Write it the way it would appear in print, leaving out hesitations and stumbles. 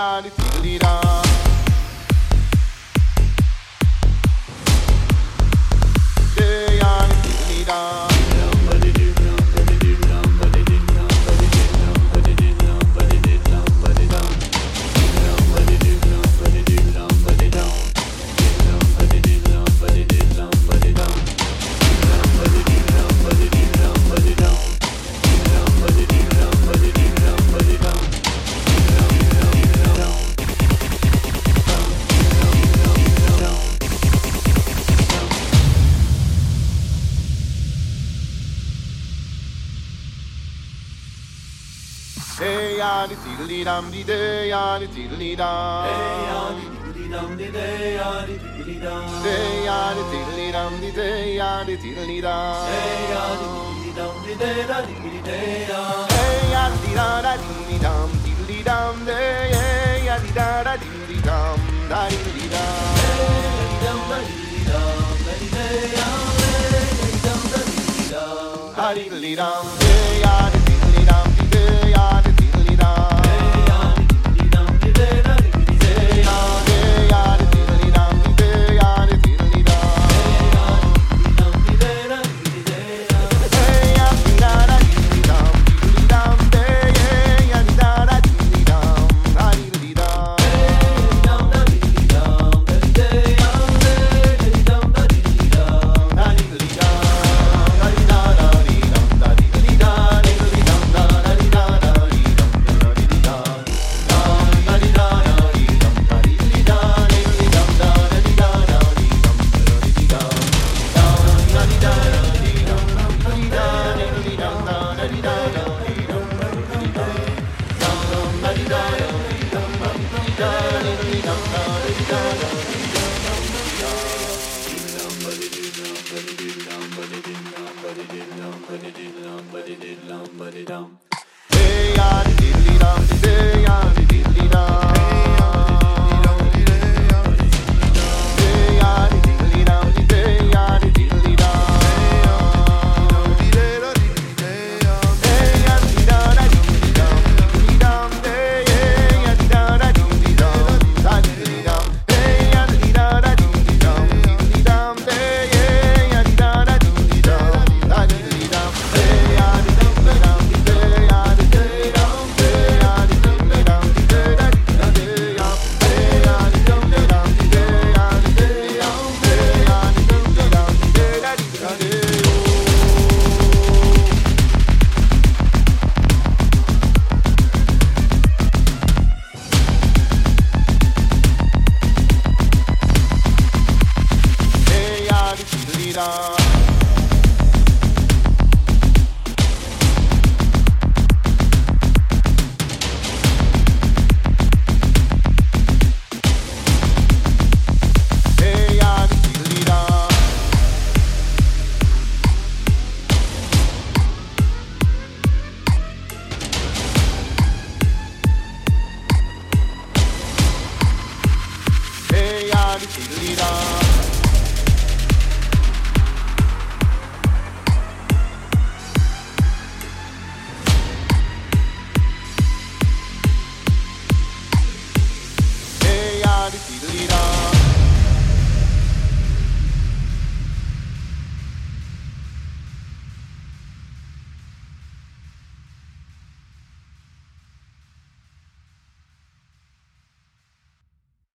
ya di di da. Hey ya di da. Hey ya di diddly dum di day ya di diddly dum. Hey ya di diddly dum di day ya di diddly dum. Day ya di diddly dum di day ya di diddly dum. Hey ya di diddly dum di day da diddly day da. Hey ya di da da diddly dum diddly dum day. Hey ya di da da diddly dum da diddly dum. Hey dum da diddly dum da diddly day da. Hey dum da diddly dum da diddly dum. Hey ya di diddly dum di day ya di diddly dum. Hey ya di diddly dum di day da diddly day da. Hey ya di diddly dum di day ya di diddly dum. Hey ya di diddly dum di day da diddly day da. Hey ya di da da diddly dum diddly dum day. Hey ya di da da diddly dum da diddly dum. Hey dum da diddly dum da diddly day da. Hey dum da diddly dum Da diddly dum. Da di da da di dum da diddly da diddly dum da da di da da di dum da diddly dum. Da di da da di dum da diddly da diddly dum da da di da da di dum da diddly dum. Da di da da di dum da di da diddly dum da da di da da di dum da diddly dum. Da di da da di dum da di da diddly dum da da di da da di dum. Hey ya di diddly dum di day ya di diddly dum. Hey ya di diddly dum di day ya di diddly dum. Hey ya di da da diddly dum diddly dum day. Hey ya di da da diddly dum da diddly dum. Hey ya di da da diddly dum diddly dum day. Hey ya di da da diddly dum da diddly dum. Hey ya di diddly dum di day ya di diddly dum. Hey ya di diddly dum di day da diddly dum. Hey ya di diddly dum di day ya di diddly dum. Hey ya di diddly dum di day da diddly dum. Hey ya di diddly dum. Hey ya di diddly dum. Hey ya di diddly dum.